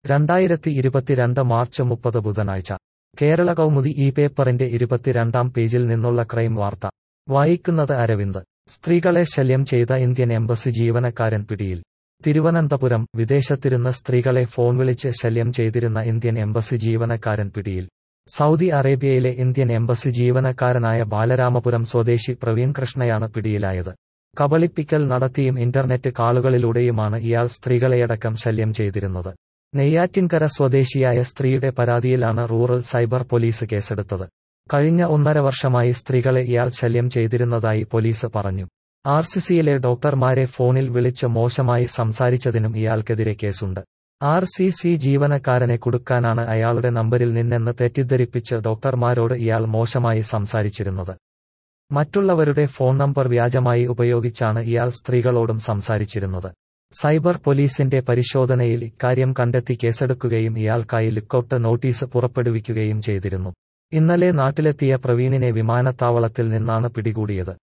2022 March 30 ബുധനാഴ്ച കേരള കൗമുദി ഈ പേപ്പറിന്റെ 22-ാം പേജിൽ നിന്നുള്ള ക്രൈം വാർത്ത വായിക്കുന്നത് അരവിന്ദ്. സ്ത്രീകളെ ശല്യം ചെയ്ത ഇന്ത്യൻ എംബസി ജീവനക്കാരൻ പിടിയിൽ. തിരുവനന്തപുരം. വിദേശത്തിരുന്ന് സ്ത്രീകളെ ഫോൺ വിളിച്ച് ശല്യം ചെയ്തിരുന്ന ഇന്ത്യൻ എംബസി ജീവനക്കാരൻ പിടിയിൽ. സൗദി അറേബ്യയിലെ ഇന്ത്യൻ എംബസി ജീവനക്കാരനായ ബാലരാമപുരം സ്വദേശി പ്രവീൺ കൃഷ്ണയാണ് പിടിയിലായത്. കബളിപ്പിക്കൽ നടത്തിയും ഇന്റർനെറ്റ് കാളുകളിലൂടെയുമാണ് ഇയാൾ സ്ത്രീകളെയടക്കം ശല്യം ചെയ്തിരുന്നത്. നെയ്യാറ്റിൻകര സ്വദേശിയായ സ്ത്രീയുടെ പരാതിയിലാണ് റൂറൽ സൈബർ പോലീസ് കേസെടുത്തത്. കഴിഞ്ഞ 1.5 വർഷമായി സ്ത്രീകളെ ഇയാൾ ശല്യം ചെയ്തിരുന്നതായി പോലീസ് പറഞ്ഞു. RCCയിലെ ഡോക്ടർമാരെ ഫോണിൽ വിളിച്ച് മോശമായി സംസാരിച്ചതിനും ഇയാൾക്കെതിരെ കേസുണ്ട്. RCC ജീവനക്കാരനെ കുടുക്കാനാണ് അയാളുടെ നമ്പരിൽ നിന്നെന്ന് തെറ്റിദ്ധരിപ്പിച്ച് ഡോക്ടർമാരോട് ഇയാൾ മോശമായി സംസാരിച്ചിരുന്നത്. മറ്റുള്ളവരുടെ ഫോൺ നമ്പർ വ്യാജമായി ഉപയോഗിച്ചാണ് ഇയാൾ സ്ത്രീകളോടും സംസാരിച്ചിരുന്നത്. സൈബർ പോലീസിന്റെ പരിശോധനയിൽ ഇക്കാര്യം കണ്ടെത്തി കേസെടുക്കുകയും ഇയാൾക്കായി ലുക്കൌട്ട് നോട്ടീസ് പുറപ്പെടുവിക്കുകയും ചെയ്തിരുന്നു. ഇന്നലെ നാട്ടിലെത്തിയ പ്രവീണിനെ വിമാനത്താവളത്തിൽ നിന്നാണ് പിടികൂടിയത്.